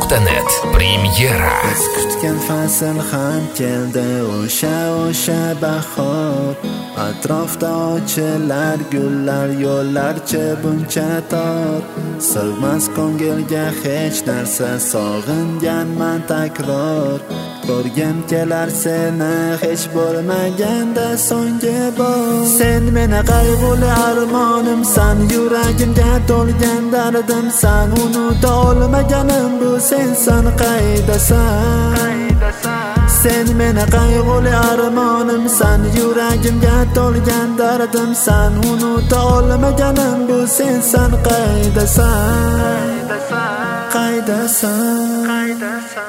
Mustafa.net Premyera. Biz kutgan fasl ham keldi, o'sha bahor. Atrofda ochilar gullar, yo'llarcha buncha tor. Sig'mas ko'ngilga hech narsa, sog'inganman takror. Ko'rgim kelar seni hech bo'lmaganda so'nggi bor. Sen meni qayg'uli armonimsan, yuragimga to'lgan dardimsan. Unuta olmaganim bu sensan, qaydasan? Sen meni qayg'uli armonimsan, yuragimga to'lgan dardimsan. Unuta olmaganim bu sensan, qaydasan? Qaydasan?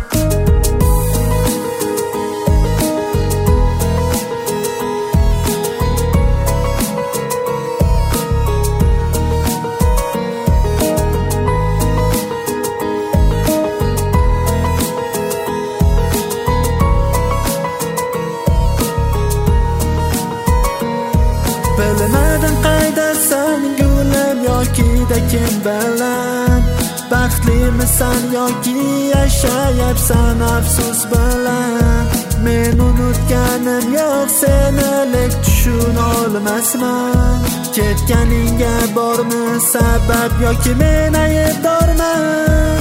Bilmadim qaydasan gulim yoki da kim bilan. Baxtlimisan yoki yashayapsan afsus bilan. Men unutganim yo'q seni, lek tushuna olmasman. Ketganingga bormi sabab yoki men aybdorman?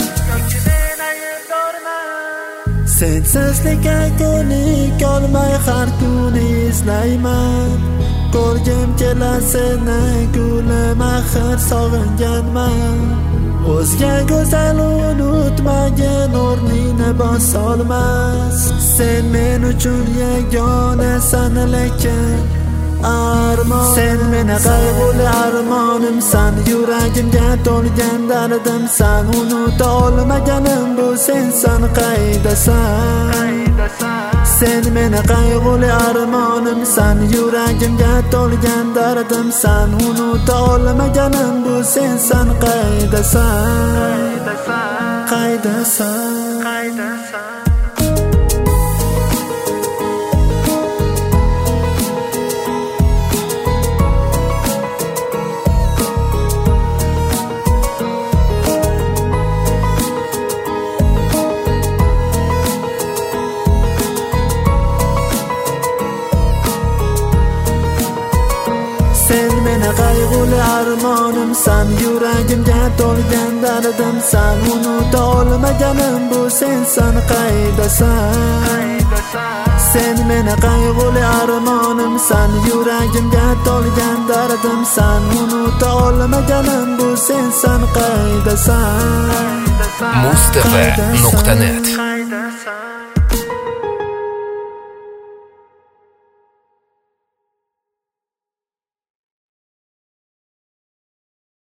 Sensizlikka ko'nik olmay har kuni izlayman. Ko'rgim kelar seni gulim, axir sog'inganman. O'zga go'zal unutmagin, o'rningni bosolmas. Sen men uchun yagonasan, lekin armon. Sen meni qayg'uli armonimsan, yuragimga to'lgan dardimsan. Unuta olmaganim bu sensan, qaydasan? Sen meni qayg'uli armonimsan, yuragimga to'lgan dardimsan. Unuta olmaganim bu sensan, qaydasan? Qaydasan? Sen meni qayg'uli armonimsan, yuragimga to'lgan dardimsan. Unuta olmaganim bu sensan, qaydasan? Sen meni qayg'uli armonimsan, yuragimga to'lgan dardimsan. Unuta olmaganim bu sensan, qaydasan? Mustafa.net